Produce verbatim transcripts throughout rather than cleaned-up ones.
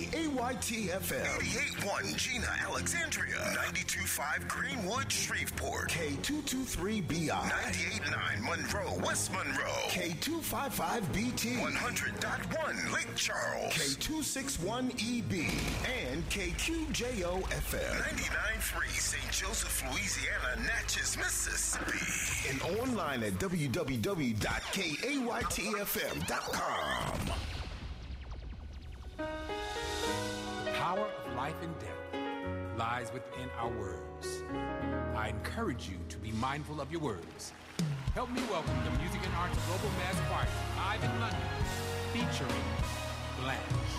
A Y T F M. eighty-eight point one Gina, Alexandria. ninety-two point five Greenwood, Shreveport. K two two three B I. ninety-eight point nine Monroe, West Monroe. K two five five B T. one hundred point one Lake Charles. K two sixty-one E B. And K Q J O F M. ninety-nine point three Saint Joseph, Louisiana, Natchez, Mississippi. And online at w w w dot k a y t f m dot com. Power of life and death lies within our words. I encourage you to be mindful of your words. Help me welcome the Music and Arts Global Mass Choir live in London, featuring Blanche.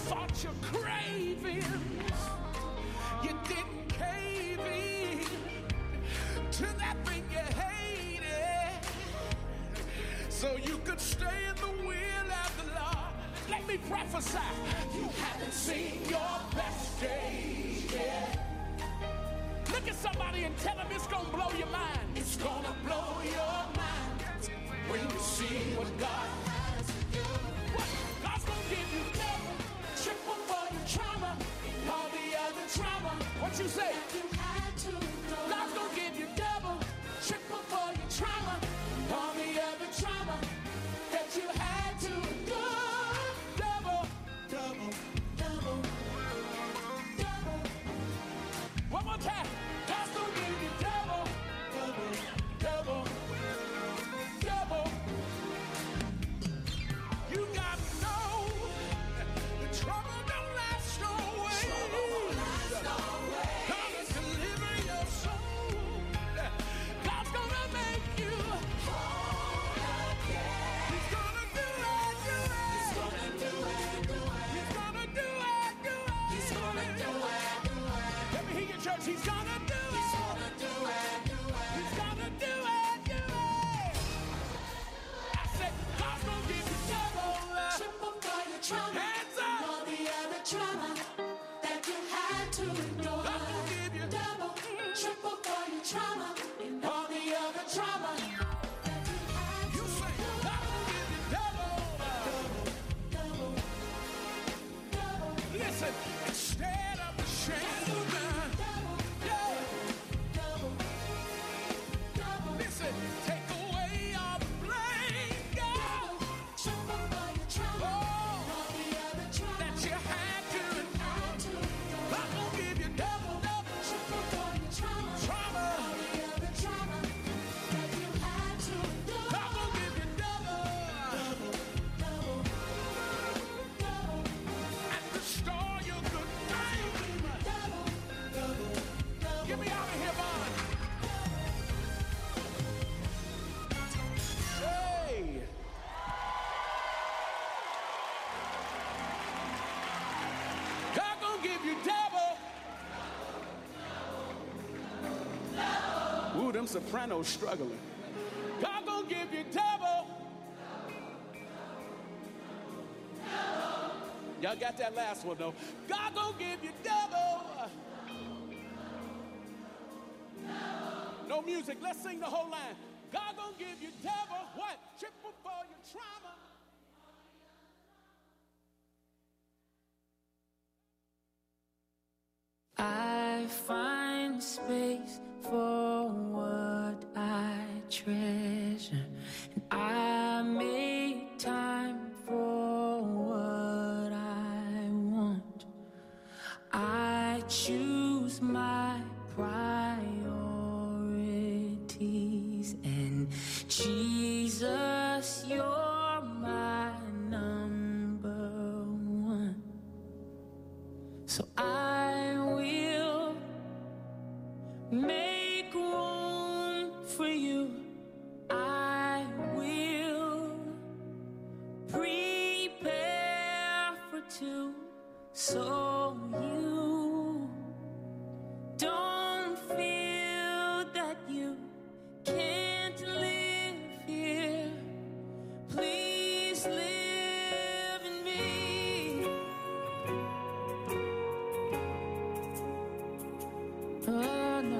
fought your cravings. You didn't cave in to that thing you hated, so you could stay in the will of the Lord. Let me prophesy. You haven't seen your best days yet. Look at somebody and tell them it's gonna blow your mind. It's gonna blow your mind when you see what God has for you. What? God's gonna give you double, triple for your trauma, all the other trauma. What you say? You had to endure. God's gonna give you double, triple for your trauma, all the other trauma that you had to endure. Double, double, double, double. One more time. God's gonna give you double, double, double, double. You gotta know the trouble don't last always. Trouble won't last always. God's gonna deliver your soul. God's gonna make you whole again. He's gonna do it, do it. He's gonna do it, do it. He's gonna do it, do it. He's gonna do it, do it. Let me hear you, church. He's gonna do it. He's gonna do it, do it. He's gonna do it, do it. I said, God's gonna give you double, uh, triple for your trauma. Hands up. All the other trauma that you had to endure. God's gonna give you double, triple for your trauma. And all the other trauma that you had to endure. God's gonna give you double, uh, double, double, double. Listen, instead of the shame, uh, yeah. Listen, take away all the blame, God. Oh, that you had to endure. I'm gonna give you double, double, trauma. I'm gonna give you double, and restore your good name. Get me out of here, Bond. Hey. God gonna give you double. Ooh, them sopranos struggling. God gonna give you double. Y'all got that last one though. God gonna give you double. No music. Let's sing the whole line. God gonna give you double. What? Triple for your trauma. I find space for what I treasure, and I make time for what I want. I choose my priorities, and Jesus, you're my number one. So I will make room for you. I will prepare for two, so you don't feel that you can't live here. Please live in me. Oh no.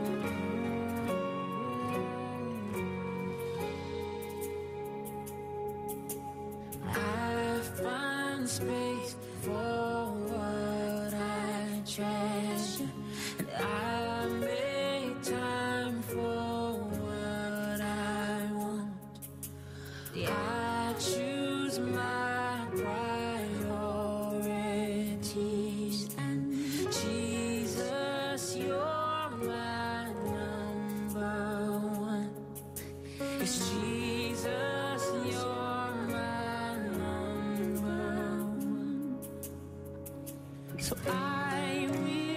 I find space for what I treasure, and I make time for what I want. I choose my priorities, and Jesus, you're my number one. It's Jesus, you're my number one. So I will